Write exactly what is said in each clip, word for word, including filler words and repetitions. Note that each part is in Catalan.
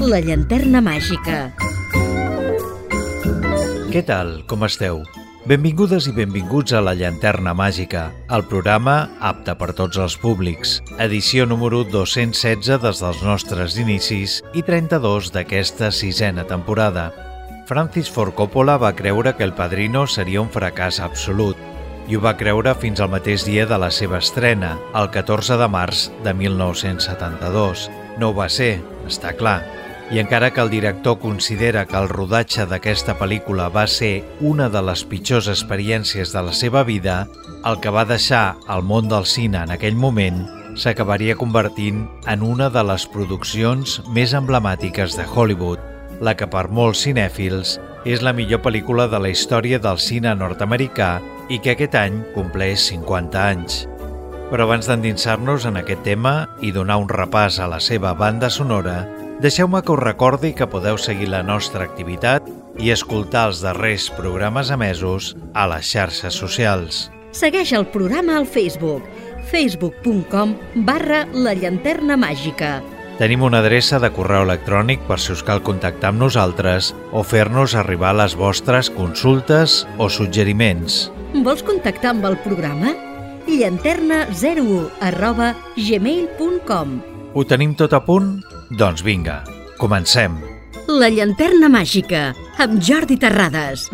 La llanterna màgica. Què tal? Com esteu? Benvingudes i benvinguts a La llanterna màgica, el programa apte per tots els públics, edició número dos-cents setze des dels nostres inicis i trenta-dos d'aquesta sisena temporada. Francis Ford Coppola va creure que El Padrino seria un fracàs absolut, i ho va creure fins al mateix dia de la seva estrena, el catorze de març de mil nou-cents setanta-dos. No ho va ser, està clar. I encara que el director considera que el rodatge d'aquesta pel·lícula va ser una de les pitjors experiències de la seva vida, el que va deixar el món del cine en aquell moment s'acabaria convertint en una de les produccions més emblemàtiques de Hollywood, la que per molts cinèfils és la millor pel·lícula de la història del cine nord-americà i que aquest any compleix cinquanta anys. Però abans d'endinsar-nos en aquest tema i donar un repàs a la seva banda sonora, deixeu-me que us recordi que podeu seguir la nostra activitat i escoltar els darrers programes emesos a les xarxes socials. Segueix el programa al Facebook, facebook punt com barra la llanterna màgica. Tenim una adreça de correu electrònic per si us cal contactar amb nosaltres o fer-nos arribar les vostres consultes o suggeriments. Vols contactar amb el programa? llanterna zero u arroba gmail punt com. Ho tenim tot a punt? Doncs vinga, comencem. La llanterna màgica, amb Jordi Terrades.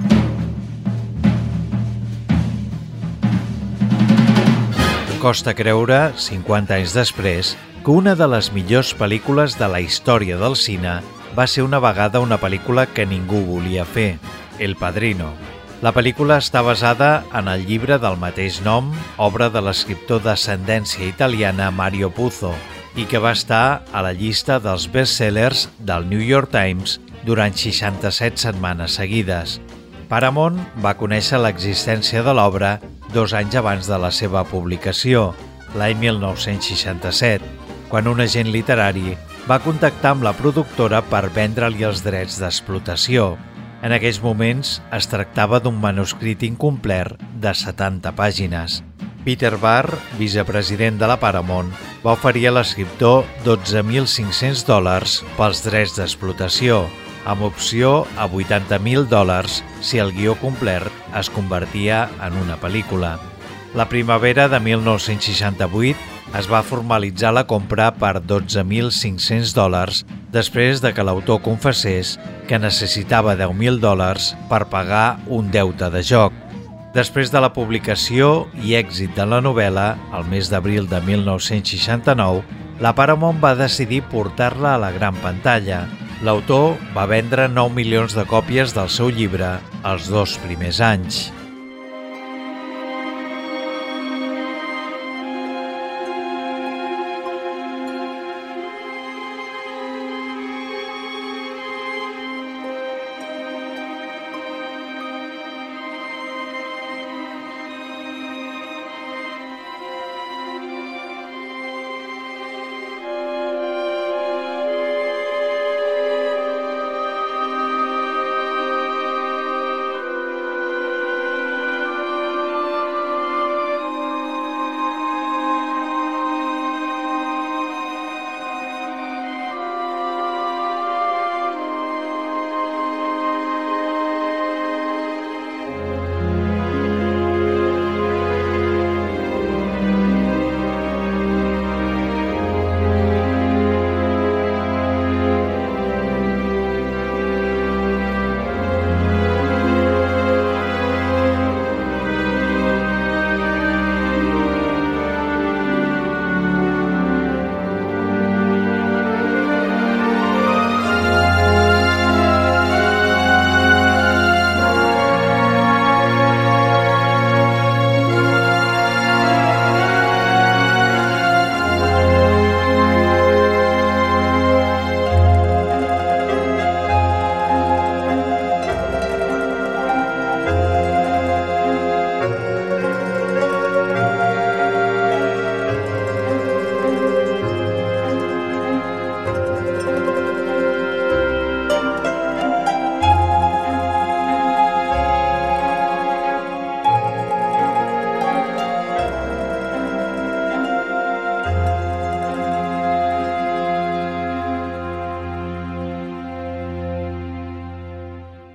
Costa creure, cinquanta anys després, que una de les millors pel·lícules de la història del cine va ser una vegada una pel·lícula que ningú volia fer, El Padrino. La pel·lícula està basada en el llibre del mateix nom, obra de l'escriptor d'ascendència italiana Mario Puzo, i que va estar a la llista dels bestsellers del New York Times durant seixanta-set setmanes seguides. Paramount va conèixer l'existència de l'obra dos anys abans de la seva publicació, l'any mil nou-cents seixanta-set, quan un agent literari va contactar amb la productora per vendre-li els drets d'explotació. En aquells moments es tractava d'un manuscrit incomplet de setanta pàgines. Peter Barr, vicepresident de la Paramount, va oferir a l'escriptor dotze mil cinc-cents dòlars pels drets d'explotació, amb opció a vuitanta mil dòlars si el guió complet es convertia en una pel·lícula. La primavera de mil nou-cents seixanta-vuit es va formalitzar la compra per dotze mil cinc-cents dòlars després de que l'autor confessés que necessitava deu mil dòlars per pagar un deute de joc. Després de la publicació i èxit de la novel·la, al mes d'abril de mil nou-cents seixanta-nou, la Paramount va decidir portar-la a la gran pantalla. L'autor va vendre nou milions de còpies del seu llibre els dos primers anys.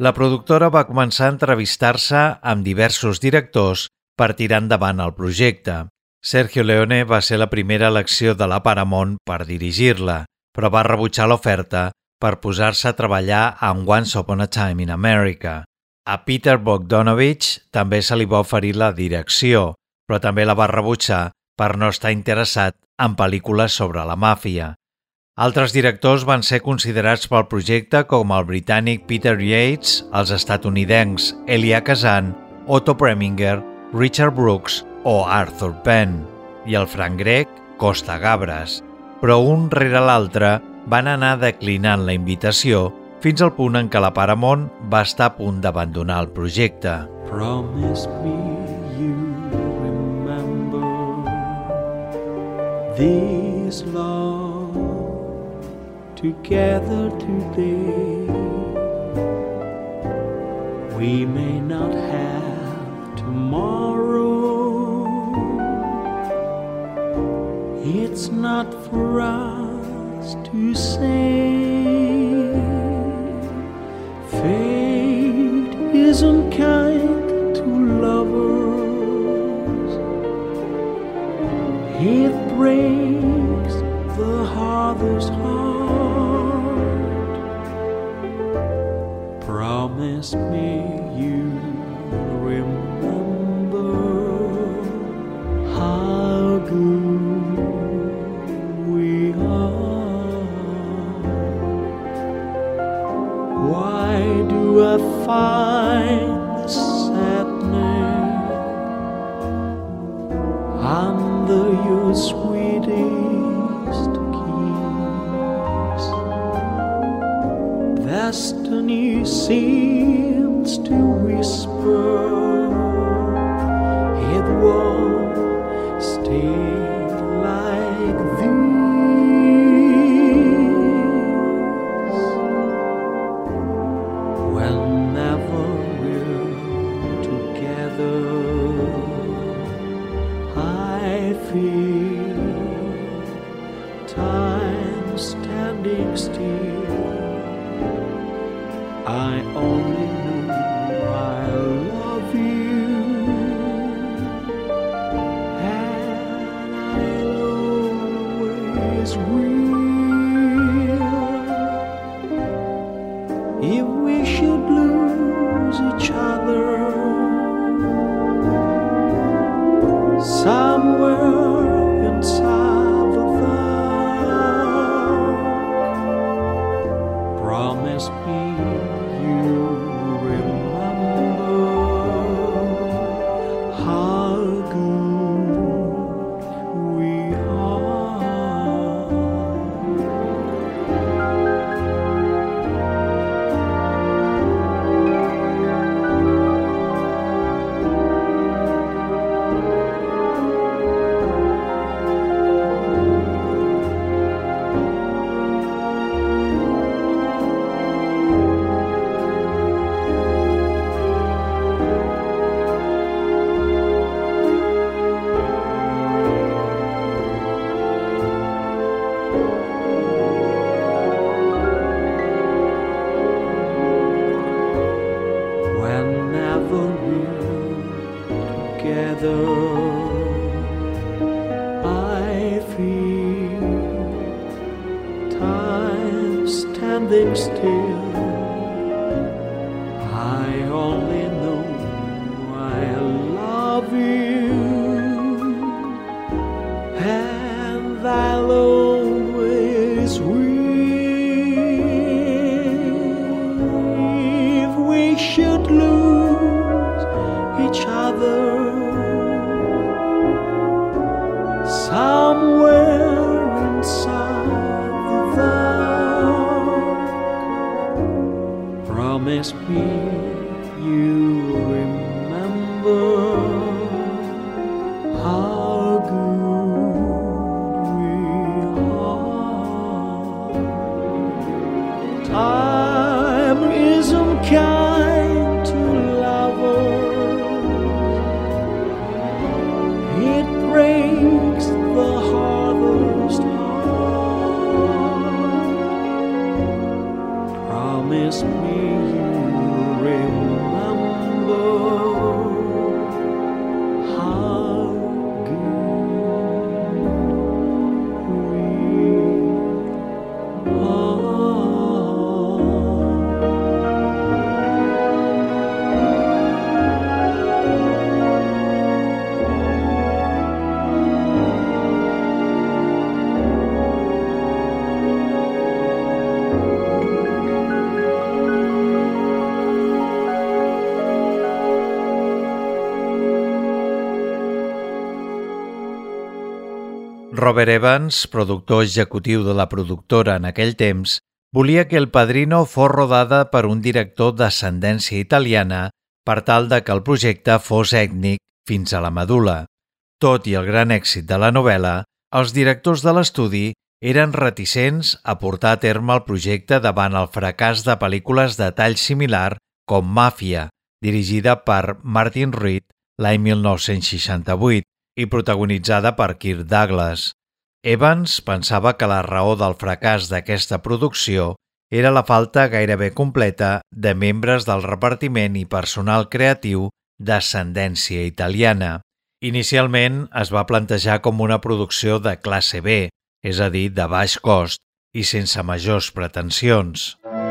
la productora va començar a entrevistar-se amb diversos directors per tirar endavant el projecte. Sergio Leone va ser la primera elecció de la Paramount per dirigir-la, però va rebutjar l'oferta per posar-se a treballar en Once Upon a Time in America. A Peter Bogdanovich també se li va oferir la direcció, però també la va rebutjar per no estar interessat en pel·lícules sobre la màfia. Altres directors van ser considerats pel projecte com el britànic Peter Yates, els estatunidencs Elia Kazan, Otto Preminger, Richard Brooks o Arthur Penn, i el franc grec Costa Gabras. Però un rere l'altre van anar declinant la invitació fins al punt en què la Paramount va estar a punt d'abandonar el projecte. Promise me you remember this love together today. We may not have tomorrow. It's not for us to say. Fate isn't kind to lovers. It breaks the hardest heart. Promise me you remember how good we are. Why do I find this sadness under your sweetest kiss? Destiny seems to whisper it won't stay like this. Whenever we're together, I feel time standing still. I only know I love you, and I'll always will. If we should lose each other somewhere inside the dark, promise me you remember how good we are. Whenever we're together, I feel time standing still. I only know I love you, and I'll always will. If we should lose each other somewhere inside the dark, promise me you remember how good we are. Time isn't kind to lovers. It breaks the hardest heart. Promise me you Robert Evans, productor executiu de la productora en aquell temps, volia que El Padrino fos rodada per un director d'ascendència italiana per tal de que el projecte fos ètnic fins a la medul·la. Tot i el gran èxit de la novel·la, els directors de l'estudi eren reticents a portar a terme el projecte davant el fracàs de pel·lícules de tall similar com Màfia, dirigida per Martin Reed l'any mil nou-cents seixanta-vuit i protagonitzada per Kirk Douglas. Evans pensava que la raó del fracàs d'aquesta producció era la falta gairebé completa de membres del repartiment i personal creatiu d'ascendència italiana. Inicialment es va plantejar com una producció de classe B, és a dir, de baix cost i sense majors pretensions.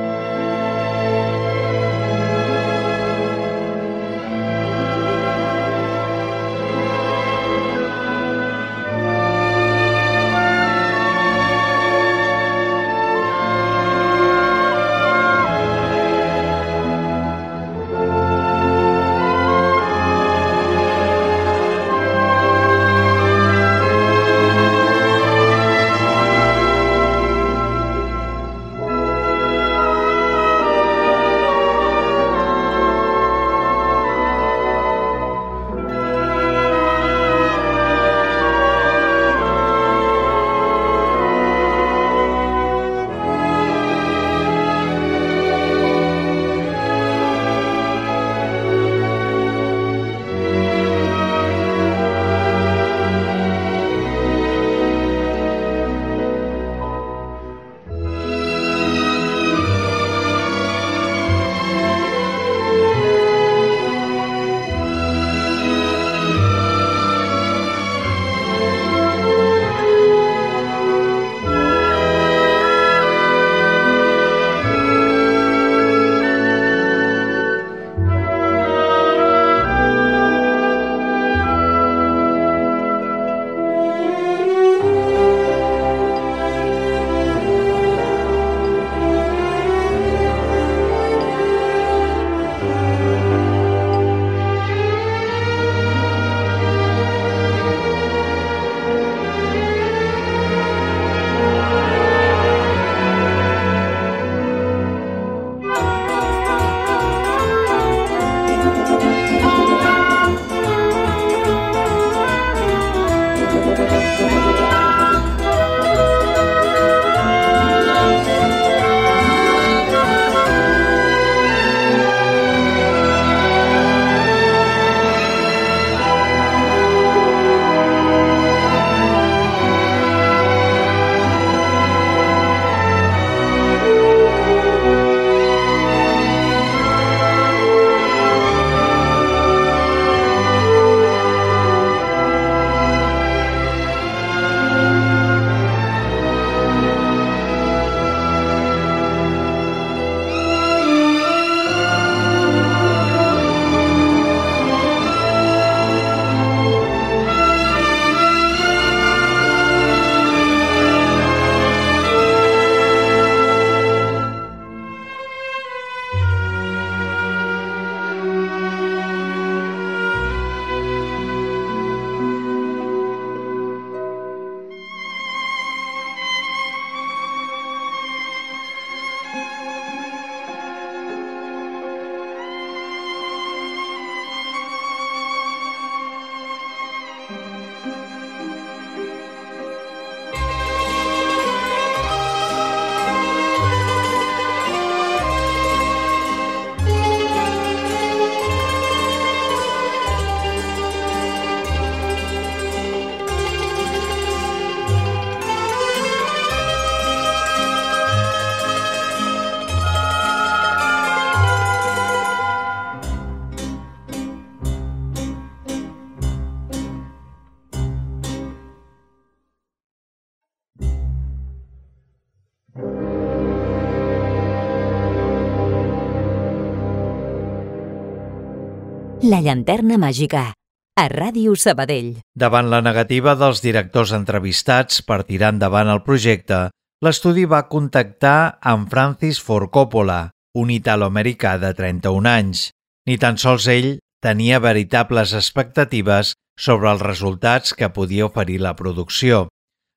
La llanterna màgica, a Ràdio Sabadell. Davant la negativa dels directors entrevistats per tirar endavant el projecte, l'estudi va contactar amb Francis Ford Coppola, un italoamericà de trenta-un anys. Ni tan sols ell tenia veritables expectatives sobre els resultats que podia oferir la producció.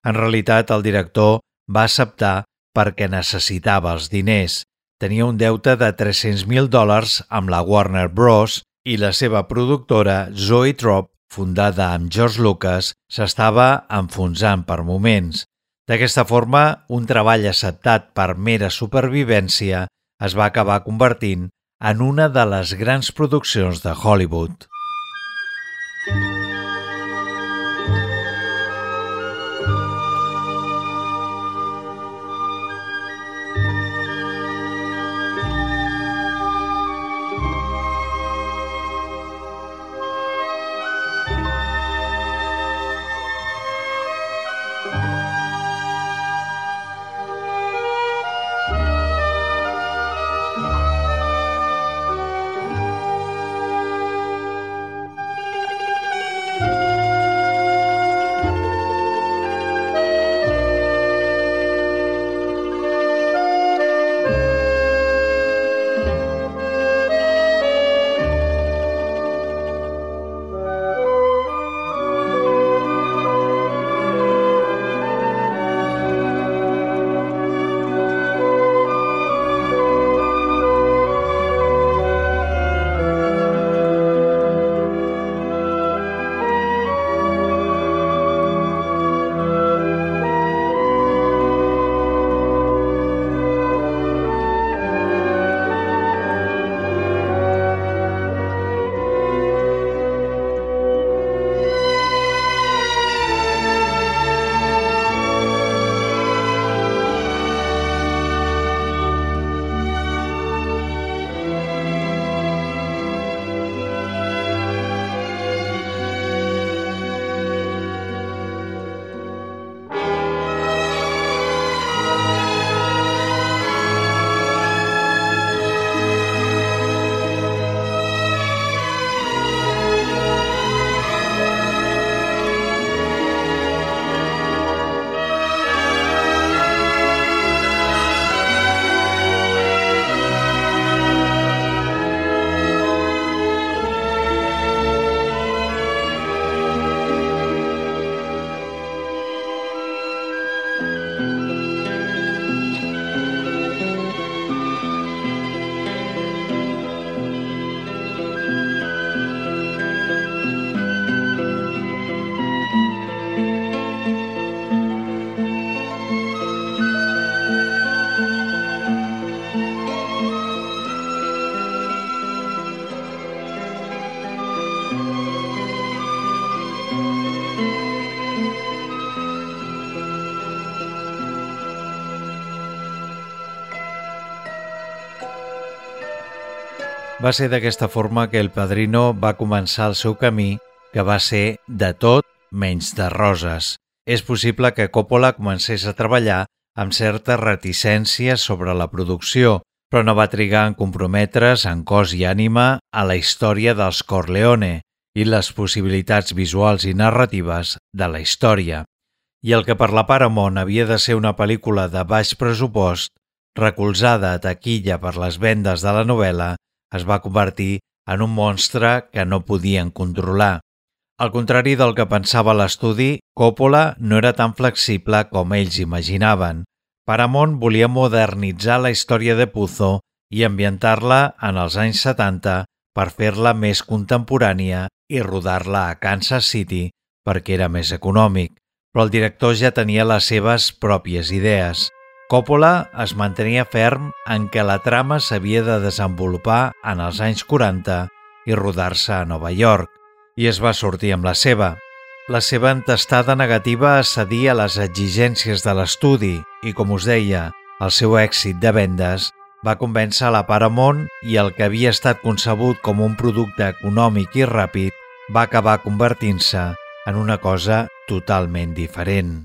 En realitat, el director va acceptar perquè necessitava els diners. Tenia un deute de tres-cents mil dòlars amb la Warner Bros. I la seva productora, Zoetrope, fundada amb George Lucas, s'estava enfonsant per moments. D'aquesta forma, un treball acceptat per mera supervivència es va acabar convertint en una de les grans produccions de Hollywood. Va ser d'aquesta forma que El Padrino va començar el seu camí, que va ser de tot menys de roses. És possible que Coppola comencés a treballar amb certa reticència sobre la producció, però no va trigar en comprometre's en cos i ànima a la història dels Corleone i les possibilitats visuals i narratives de la història. I el que per la Paramount havia de ser una pel·lícula de baix pressupost, recolzada a taquilla per les vendes de la novel·la, es va convertir en un monstre que no podien controlar. Al contrari del que pensava l'estudi, Coppola no era tan flexible com ells imaginaven. Paramount volia modernitzar la història de Puzo i ambientar-la en els anys setanta per fer-la més contemporània i rodar-la a Kansas City perquè era més econòmic, però el director ja tenia les seves pròpies idees. Coppola es mantenia ferm en què la trama s'havia de desenvolupar en els anys quaranta i rodar-se a Nova York, i es va sortir amb la seva. La seva entestada negativa a cedir a les exigències de l'estudi i, com us deia, el seu èxit de vendes va convèncer la Paramount i el que havia estat concebut com un producte econòmic i ràpid va acabar convertint-se en una cosa totalment diferent.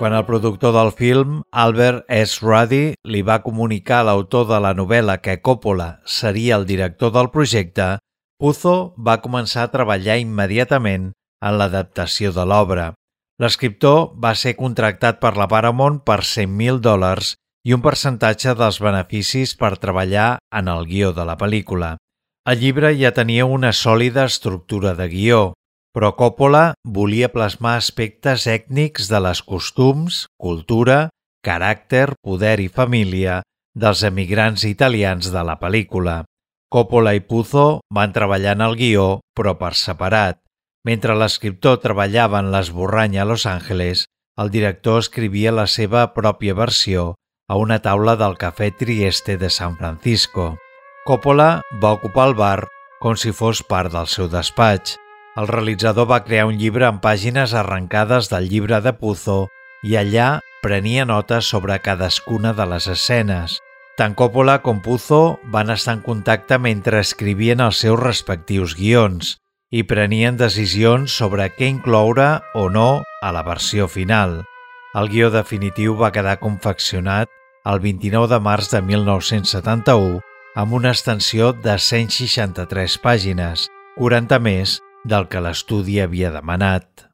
Quan el productor del film, Albert S. Ruddy, li va comunicar a l'autor de la novel·la que Coppola seria el director del projecte, Puzo va començar a treballar immediatament en l'adaptació de l'obra. L'escriptor va ser contractat per la Paramount per cent mil dòlars i un percentatge dels beneficis per treballar en el guió de la pel·lícula. El llibre ja tenia una sòlida estructura de guió, però Coppola volia plasmar aspectes ètnics de les costums, cultura, caràcter, poder i família dels emigrants italians de la pel·lícula. Coppola i Puzo van treballar en el guió, però per separat. Mentre l'escriptor treballava en l'esborrany a Los Angeles, el director escrivia la seva pròpia versió a una taula del Cafè Trieste de San Francisco. Coppola va ocupar el bar com si fos part del seu despatx. El realitzador va crear un llibre amb pàgines arrencades del llibre de Puzo i allà prenia notes sobre cadascuna de les escenes. Tant Coppola com Puzo van estar en contacte mentre escrivien els seus respectius guions i prenien decisions sobre què incloure o no a la versió final. El guió definitiu va quedar confeccionat el vint-i-nou de març de mil nou-cents setanta-u amb una extensió de cent seixanta-tres pàgines, quaranta més del que l'estudi havia demanat.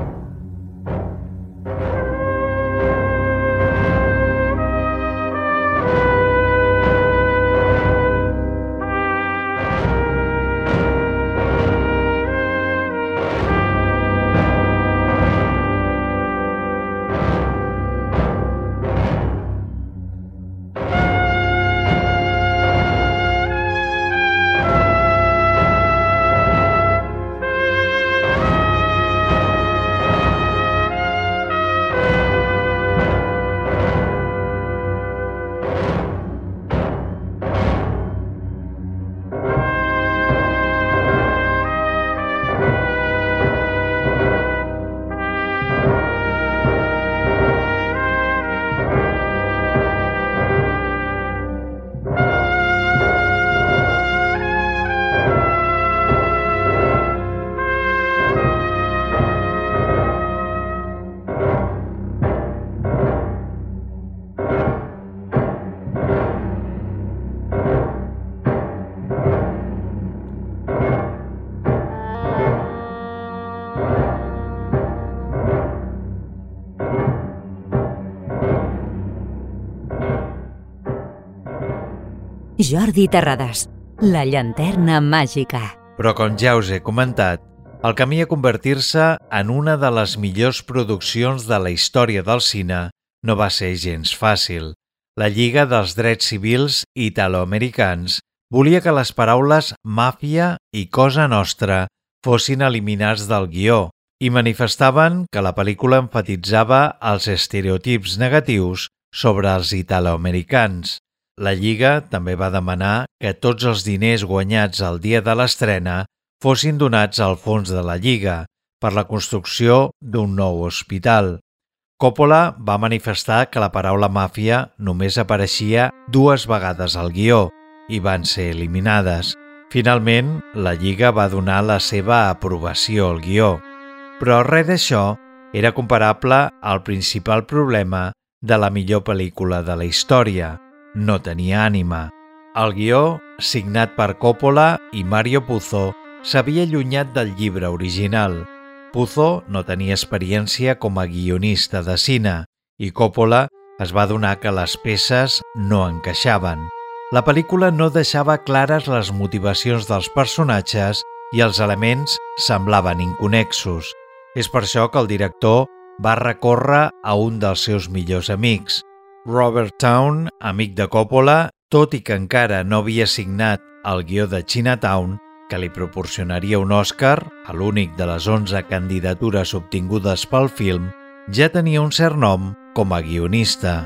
Jordi Terrades, la llanterna màgica. Però com ja us he comentat, el camí a convertir-se en una de les millors produccions de la història del cine no va ser gens fàcil. La Lliga dels Drets Civils Italoamericans volia que les paraules màfia i cosa nostra fossin eliminats del guió i manifestaven que la pel·lícula enfatitzava els estereotips negatius sobre els italoamericans. La Lliga també va demanar que tots els diners guanyats el dia de l'estrena fossin donats al fons de la Lliga per la construcció d'un nou hospital. Coppola va manifestar que la paraula màfia només apareixia dues vegades al guió i van ser eliminades. Finalment, la Lliga va donar la seva aprovació al guió. Però res d'això era comparable al principal problema de la millor pel·lícula de la història. No tenia ànima. El guió, signat per Coppola i Mario Puzo, s'havia allunyat del llibre original. Puzo no tenia experiència com a guionista de cine i Coppola es va adonar que les peces no encaixaven. La pel·lícula no deixava clares les motivacions dels personatges i els elements semblaven inconnexos. És per això que el director va recórrer a un dels seus millors amics. Robert Towne, amic de Coppola, tot i que encara no havia signat el guió de Chinatown, que li proporcionaria un Oscar, a l'únic de les onze candidatures obtingudes pel film, ja tenia un cert nom com a guionista.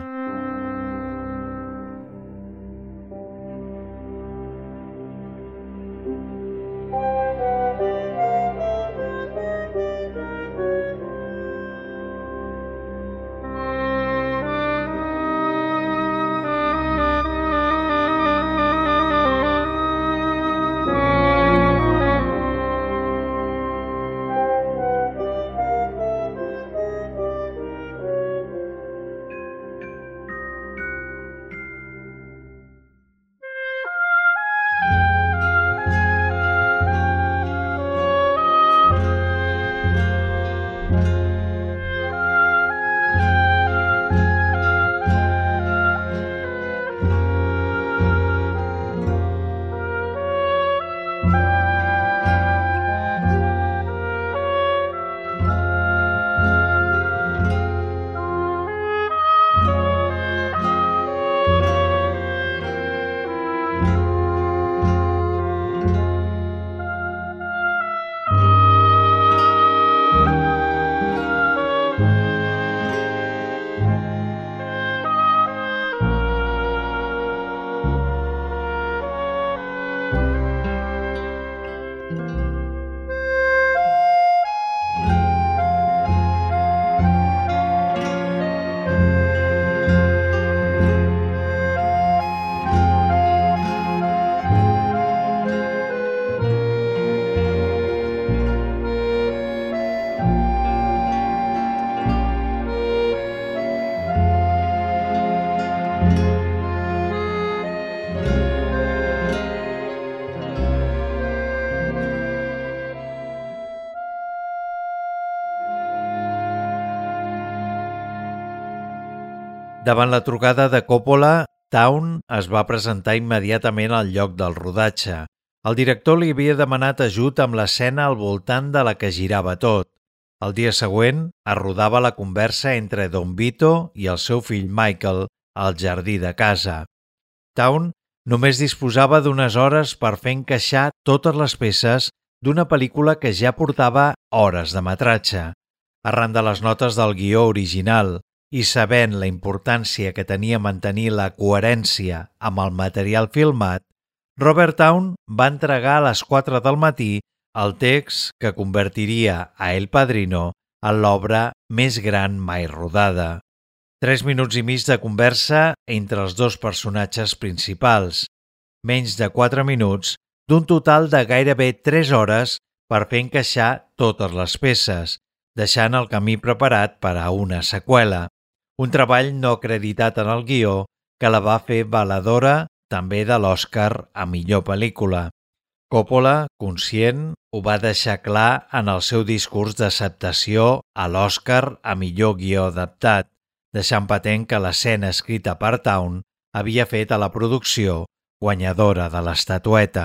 Davant la trucada de Coppola, Town es va presentar immediatament al lloc del rodatge. El director li havia demanat ajut amb l'escena al voltant de la que girava tot. El dia següent es rodava la conversa entre Don Vito i el seu fill Michael al jardí de casa. Town només disposava d'unes hores per fer encaixar totes les peces d'una pel·lícula que ja portava hores de metratge. Arran de les notes del guió original i sabent la importància que tenia mantenir la coherència amb el material filmat, Robert Town va entregar a les quatre del matí el text que convertiria a El Padrino en l'obra més gran mai rodada. Tres minuts i mig de conversa entre els dos personatges principals, menys de quatre minuts d'un total de gairebé tres hores per fer encaixar totes les peces, deixant el camí preparat per a una seqüela. Un treball no acreditat en el guió que la va fer valedora també de l'Oscar a millor pel·lícula. Coppola, conscient, ho va deixar clar en el seu discurs d'acceptació a l'Oscar a millor guió adaptat, deixant patent que l'escena escrita per Town havia fet a la producció guanyadora de l'estatueta.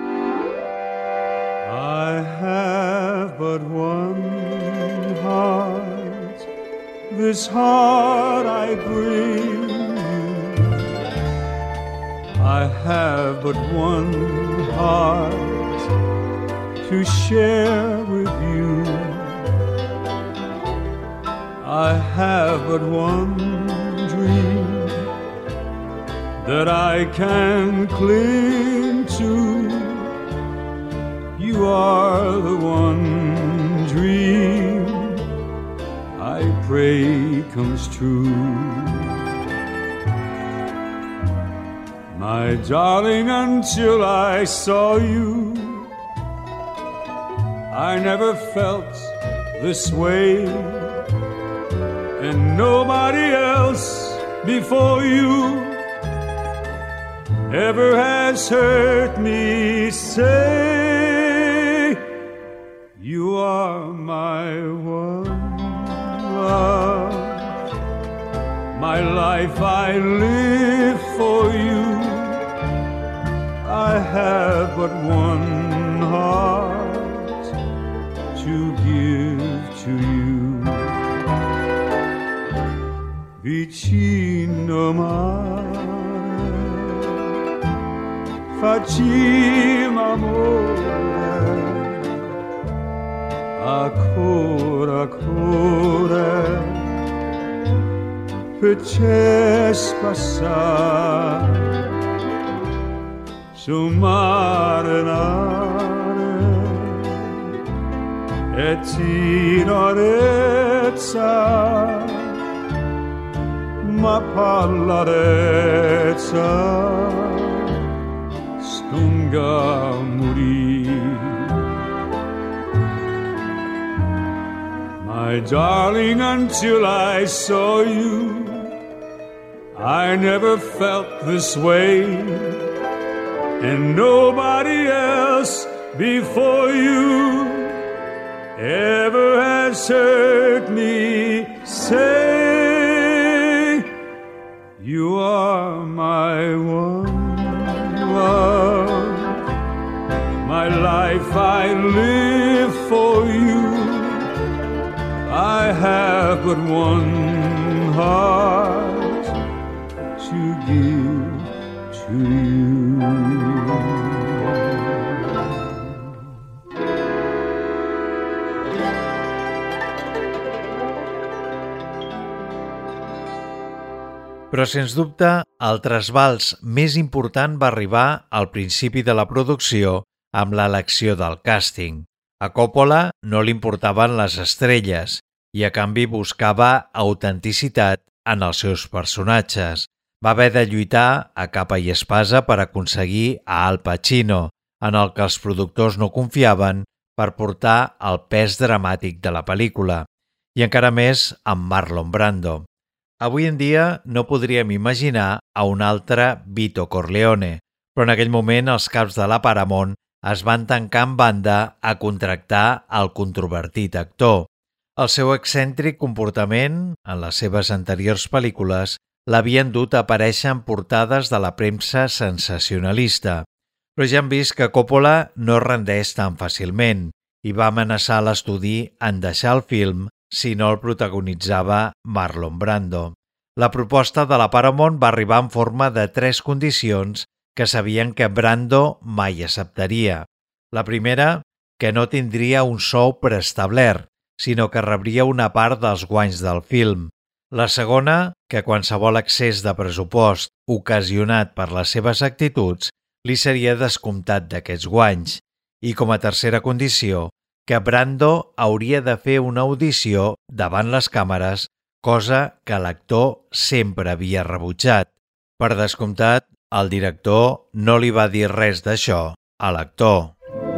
I have but one heart, this heart I bring you. I have but one heart to share with you. I have but one dream that I can cling to. You are the one dream I pray comes true. My darling, until I saw you, I never felt this way, and nobody else before you ever has heard me say, you are my one love. My life I live for you. I have but one heart to give to you. Vicino mare, facciamo amore, ancora, ancora, facesse passare su mare nare e tenerezza, ma pallarezza stunga morì. My darling, until I saw you, I never felt this way, and nobody else before you ever has heard me say, you are my one love. My life I live for you. I have but one heart to give to you. Però, sens dubte, el trasbals més important va arribar al principi de la producció amb l'elecció del càsting. A Coppola no li importaven les estrelles i, a canvi, buscava autenticitat en els seus personatges. Va haver de lluitar a capa i espasa per aconseguir a Al Pacino, en el que els productors no confiaven per portar el pes dramàtic de la pel·lícula, i encara més amb Marlon Brando. Avui en dia no podríem imaginar a un altre Vito Corleone, però en aquell moment els caps de la Paramount es van tancar en banda a contractar el controvertit actor. El seu excèntric comportament en les seves anteriors pel·lícules l'havien dut a aparèixer en portades de la premsa sensacionalista, però ja hem vist que Coppola no rendeix tan fàcilment i va amenaçar l'estudi en deixar el film si no el protagonitzava Marlon Brando. La proposta de la Paramount va arribar en forma de tres condicions que sabien que Brando mai acceptaria. La primera, que no tindria un sou preestablert, sinó que rebria una part dels guanys del film. La segona, que qualsevol excés de pressupost ocasionat per les seves actituds li seria descomptat d'aquests guanys. I com a tercera condició, que Brando hauria de fer una audició davant les càmeres, cosa que l'actor sempre havia rebutjat. Per descomptat, el director no li va dir res d'això a l'actor.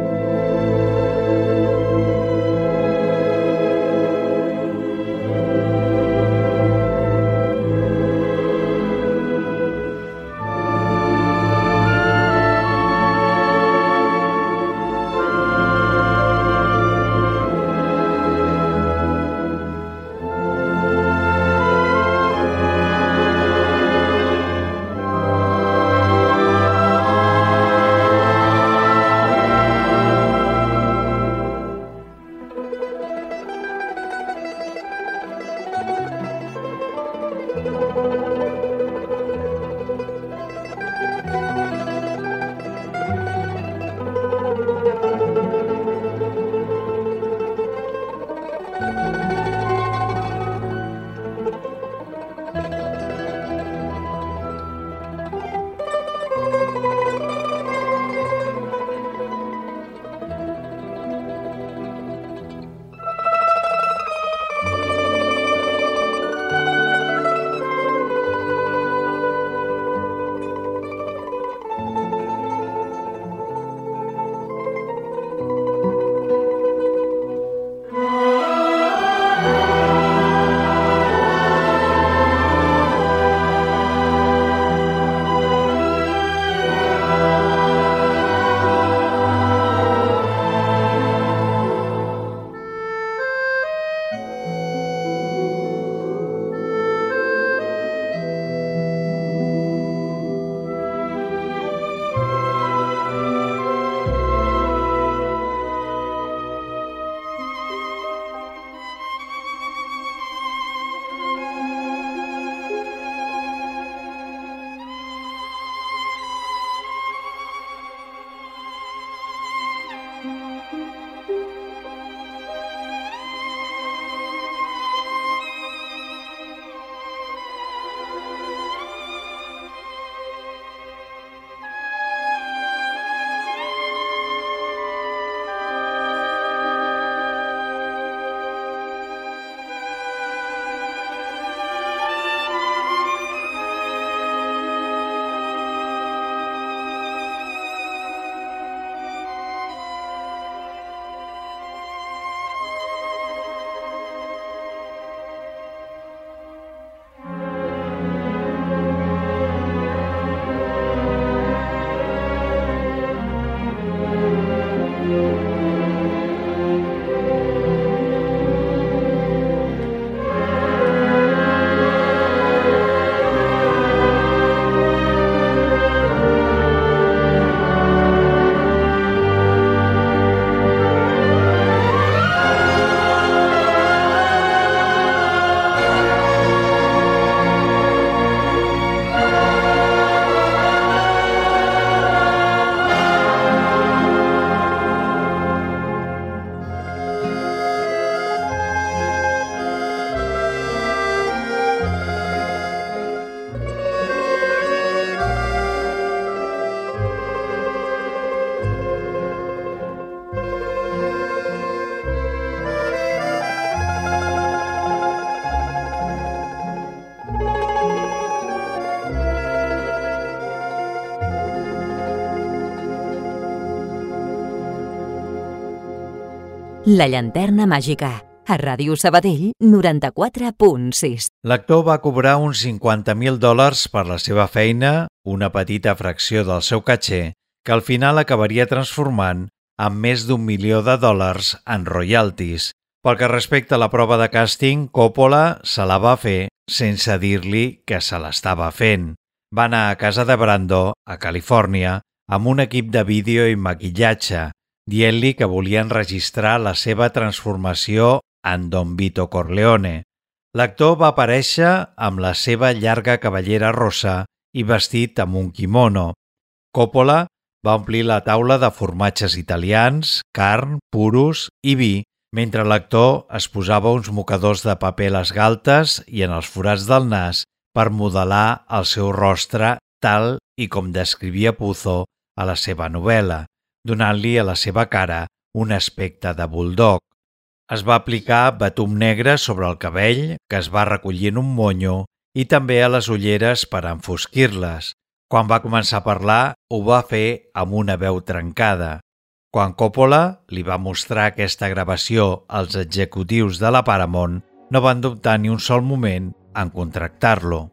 La llanterna màgica, a Ràdio Sabadell noranta-quatre punt sis. L'actor va cobrar uns cinquanta mil dòlars per la seva feina, una petita fracció del seu caché, que al final acabaria transformant en més d'un milió de dòlars en royalties. Pel que respecta a la prova de càsting, Coppola se la va fer sense dir-li que se l'estava fent. Va anar a casa de Brando, a Califòrnia, amb un equip de vídeo i maquillatge, dient-li que volia enregistrar la seva transformació en Don Vito Corleone. L'actor va aparèixer amb la seva llarga cabellera rossa i vestit amb un quimono. Coppola va omplir la taula de formatges italians, carn, puros i vi, mentre l'actor es posava uns mocadors de paper a les galtes i en els forats del nas per modelar el seu rostre tal i com descrivia Puzo a la seva novel·la, donant-li a la seva cara un aspecte de buldog. Es va aplicar betum negre sobre el cabell, que es va recollir en un monyo, i també a les ulleres per enfosquir-les. Quan va començar a parlar, ho va fer amb una veu trencada. Quan Coppola li va mostrar aquesta gravació als executius de la Paramount, no van dubtar ni un sol moment en contractar-lo.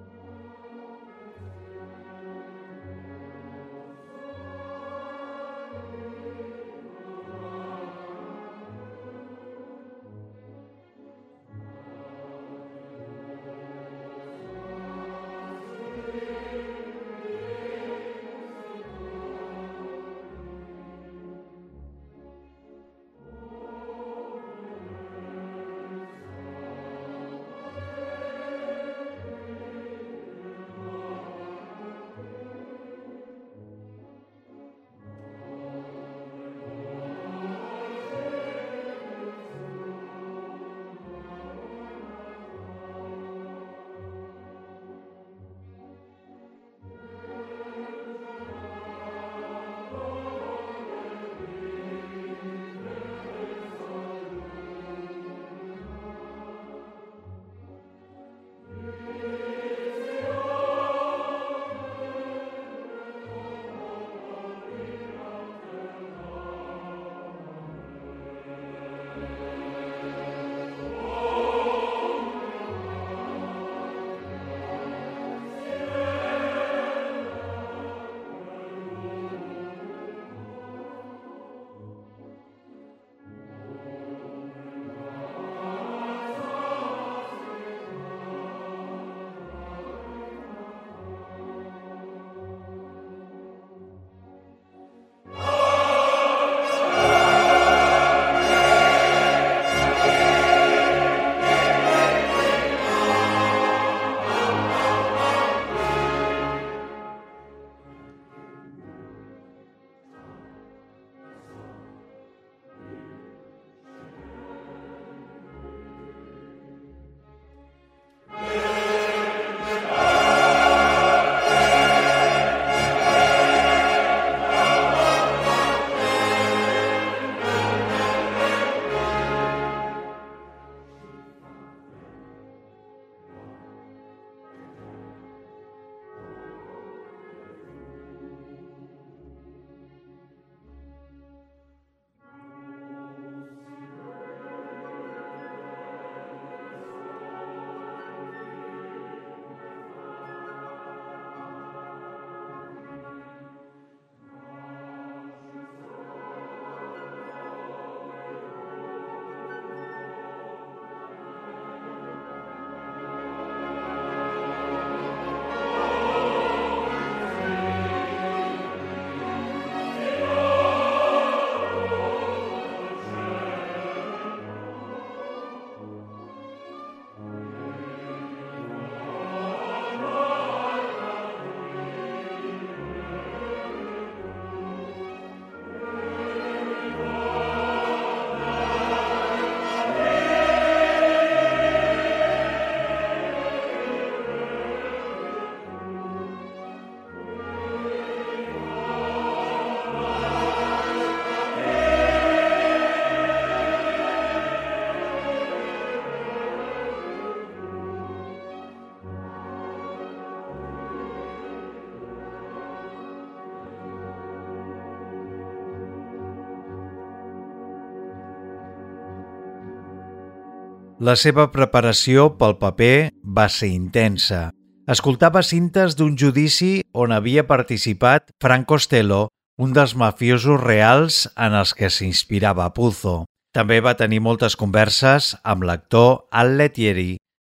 La seva preparació pel paper va ser intensa. Escoltava cintes d'un judici on havia participat Frank Costello, un dels mafiosos reals en els que s'inspirava Puzo. També va tenir moltes converses amb l'actor Al Lettieri,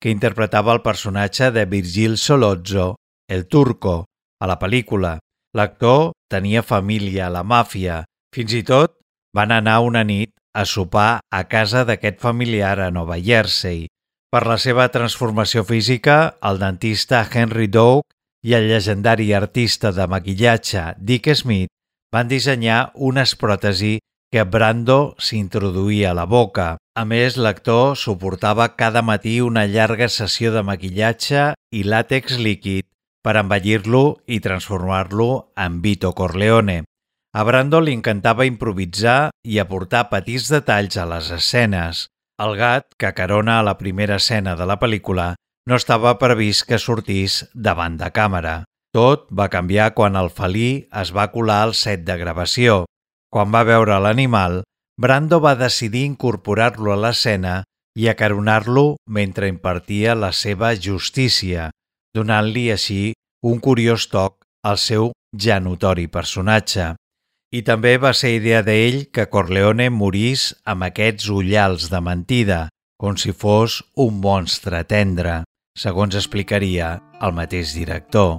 que interpretava el personatge de Virgil Solozzo, el turco, a la pel·lícula. L'actor tenia família a la màfia. Fins i tot van anar una nit a sopar a casa d'aquest familiar a Nova Jersey. Per la seva transformació física, el dentista Henry Doak i el llegendari artista de maquillatge Dick Smith van dissenyar unes pròtesis que Brando s'introduïa a la boca. A més, l'actor suportava cada matí una llarga sessió de maquillatge i làtex líquid per embellir-lo i transformar-lo en Vito Corleone. A Brando li encantava improvisar i aportar petits detalls a les escenes. El gat, que acarona a la primera escena de la pel·lícula, no estava previst que sortís davant de càmera. Tot va canviar quan el felí es va colar al set de gravació. Quan va veure l'animal, Brando va decidir incorporar-lo a l'escena i acaronar-lo mentre impartia la seva justícia, donant-li així un curiós toc al seu ja notori personatge. I també va ser idea d'ell que Corleone morís amb aquests ullals de mentida, com si fos un monstre tendre, segons explicaria el mateix director.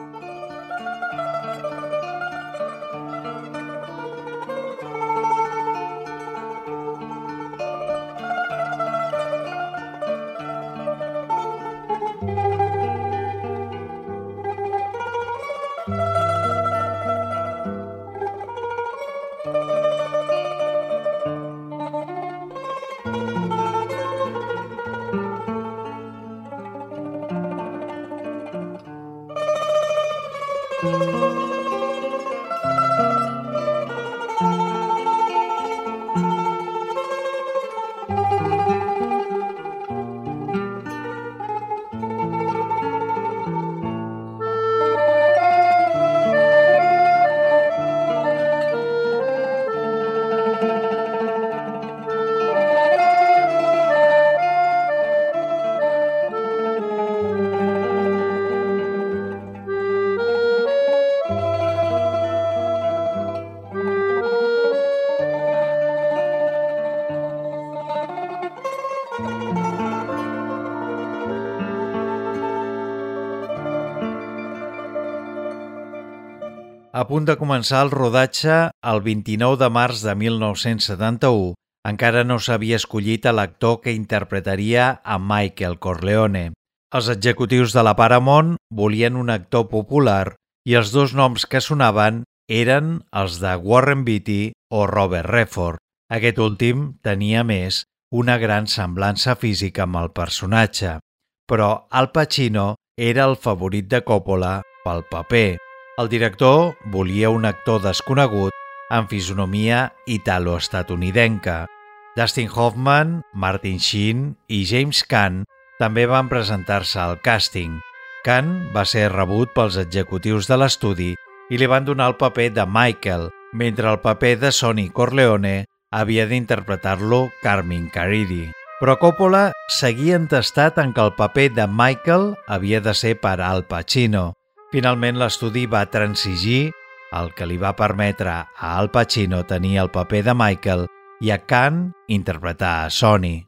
A punt de començar el rodatge, el vint-i-nou de març de mil nou-cents setanta-u, encara no s'havia escollit a l'actor que interpretaria a Michael Corleone. Els executius de la Paramount volien un actor popular i els dos noms que sonaven eren els de Warren Beatty o Robert Redford. Aquest últim tenia, més, una gran semblança física amb el personatge, però Al Pacino era el favorit de Coppola pel paper. El director volia un actor desconegut amb fisonomia italo-estatunidenca. Dustin Hoffman, Martin Sheen i James Caan també van presentar-se al càsting. Caan va ser rebut pels executius de l'estudi i li van donar el paper de Michael, mentre el paper de Sonny Corleone havia d'interpretar-lo Carmine Caridi. Però Coppola seguia entestat en que el paper de Michael havia de ser per Al Pacino. Finalment, l'estudi va transigir, el que li va permetre a Al Pacino tenir el paper de Michael i a Caan interpretar a Sonny.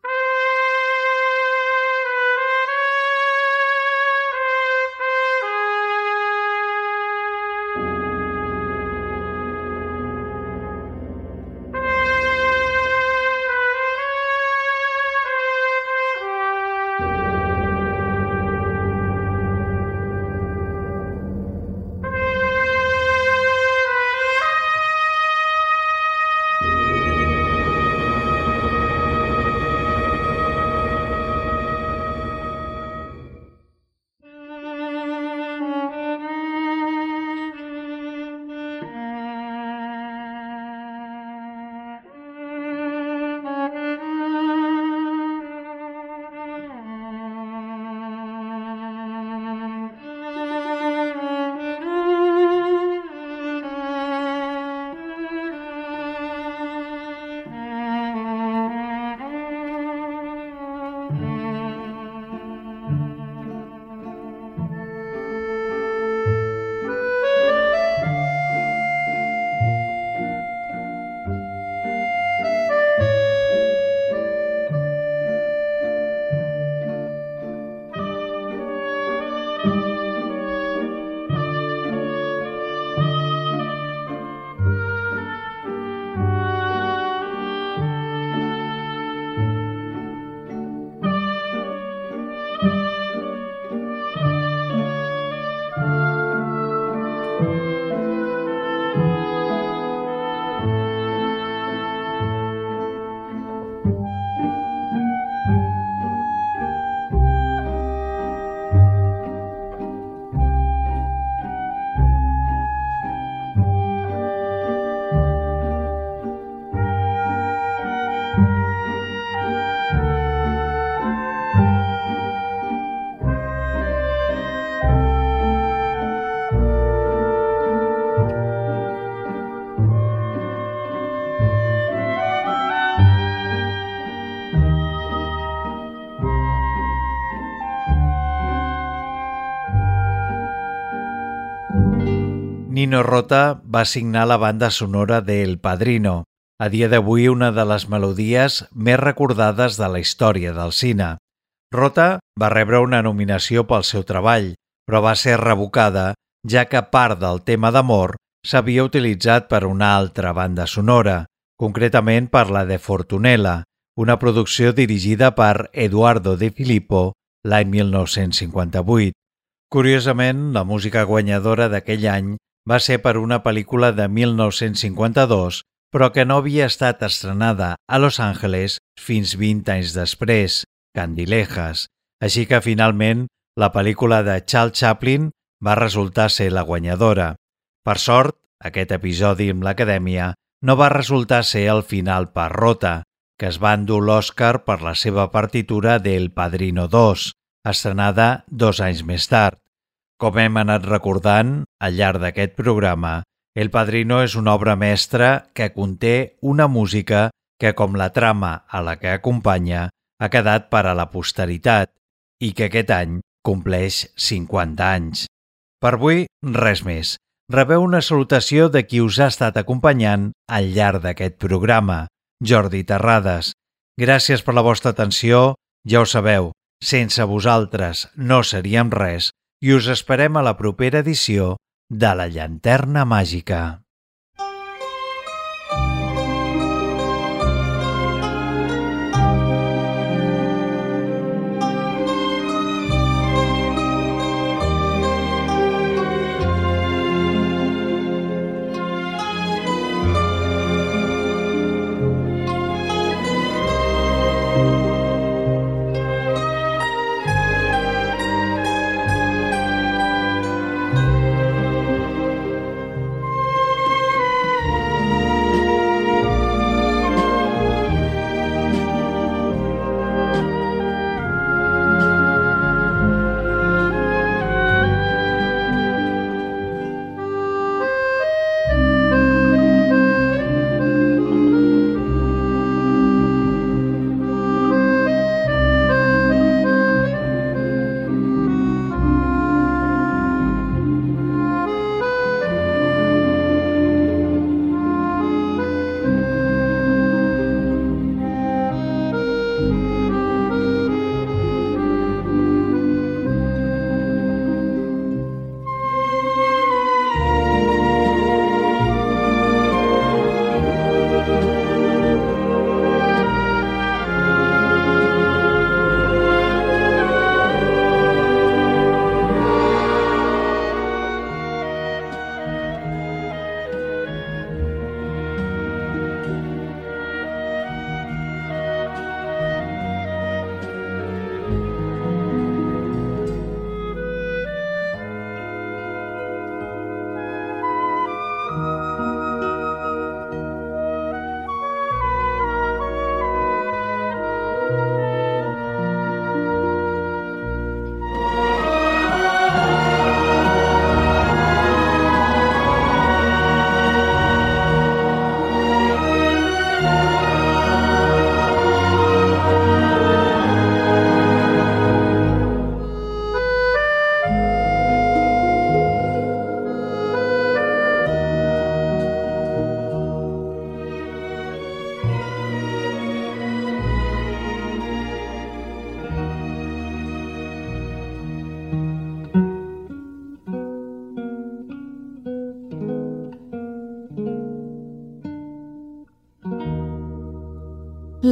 Nino Rota va signar la banda sonora de El Padrino, a dia d'avui una de les melodies més recordades de la història del cine. Rota va rebre una nominació pel seu treball, però va ser revocada, ja que part del tema d'amor s'havia utilitzat per una altra banda sonora, concretament per la de Fortunella, una producció dirigida per Eduardo De Filippo l'any mil nou-cents cinquanta-vuit. Curiosament, la música guanyadora d'aquell any va ser per una pel·lícula de mil nou-cents cinquanta-dos, però que no havia estat estrenada a Los Angeles fins vint anys després, Candilejas. Així que, finalment, la pel·lícula de Charles Chaplin va resultar ser la guanyadora. Per sort, aquest episodi amb l'Acadèmia no va resultar ser el final per Rota, que es va endur l'Oscar per la seva partitura de El Padrino dos, estrenada dos anys més tard. Com hem anat recordant al llarg d'aquest programa, El Padrino és una obra mestra que conté una música que, com la trama a la que acompanya, ha quedat per a la posteritat i que aquest any compleix cinquanta anys. Per avui, res més. Rebeu una salutació de qui us ha estat acompanyant al llarg d'aquest programa, Jordi Terrades. Gràcies per la vostra atenció, ja ho sabeu, sense vosaltres no seríem res i us esperem a la propera edició de La Llanterna Màgica.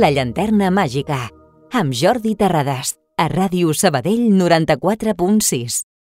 La llanterna màgica, amb Jordi Terrades, a Ràdio Sabadell noranta-quatre punt sis.